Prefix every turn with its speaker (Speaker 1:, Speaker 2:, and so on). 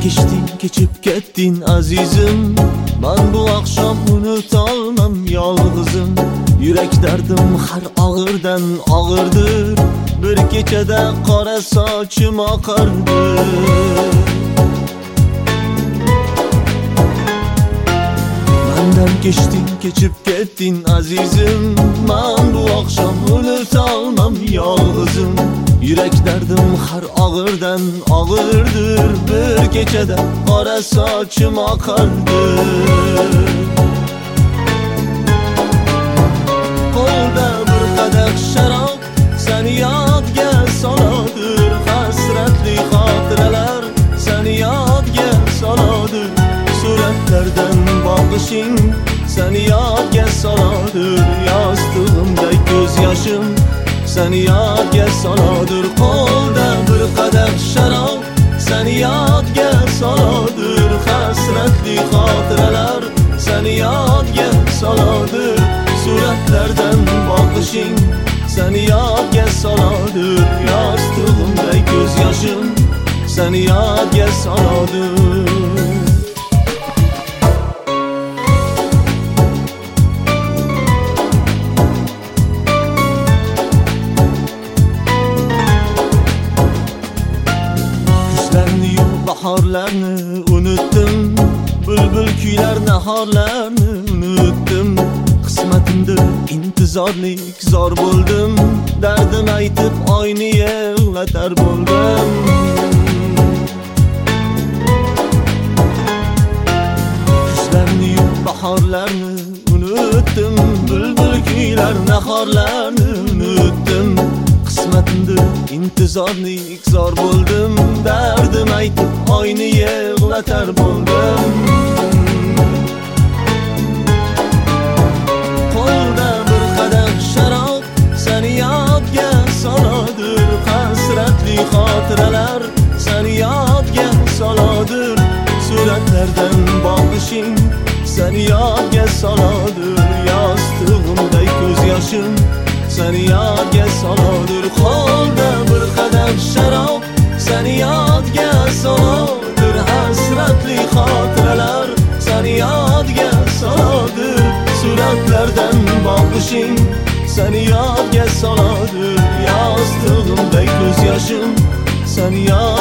Speaker 1: Keçip kettin azizim. Ben bu akşam unutolmam yalgızım. Yürek derdim har ağırdan ağırdır. Bir kechada qora sochim oqardi. Mendan keçip kettin azizim. Ben bu akşam unutolmam yalgızım. Yürek derdim har ağırdan ağırdır. Bir kechada qora sochim oqardi. Qo'lda bir qadah sharob seni yodga soladir. Hasratli xotiralar seni yodga soladir. Suratlardan boqishing seni yodga soladir. Yostig'imda ko'z yoshim seni yodga soladir. Qo'lda bir qadah sharob seni yodga soladir. Hasratli xotiralar seni yodga soladir. Suratlardan boqishing seni yodga soladir. Yostig'imda ko'z yoshim seni yodga soladir. Baharlarni unutdim. Bülbül kuylar nahorlarni unutdim. Qismatimda intizorlik zor bo'ldim. Dardim aytib oyni yig'latar bo'ldim. Kuzlarni yub bahorlarni unutdim. Bülbül kuylar nahorlarni unutdim. Qismatimda intizorlik zor bo'ldim. Dardim aytib oyni yig'latar bo'ldim. Qo'lda bir qadah sharob seni yodga soladir. Hasratli xotiralar seni yodga soladir. Suratlardan boqishing seni yodga soladir. Yostig'imda ko'z yoshim seni yodga soladir. Qo'lda bir qadah sharob seni yodga soladir. Hasratli xotiralar seni yodga soladir. Suratlardan boqishing seni yodga soladir. Yostig'imda ko'z yoshim seni yodga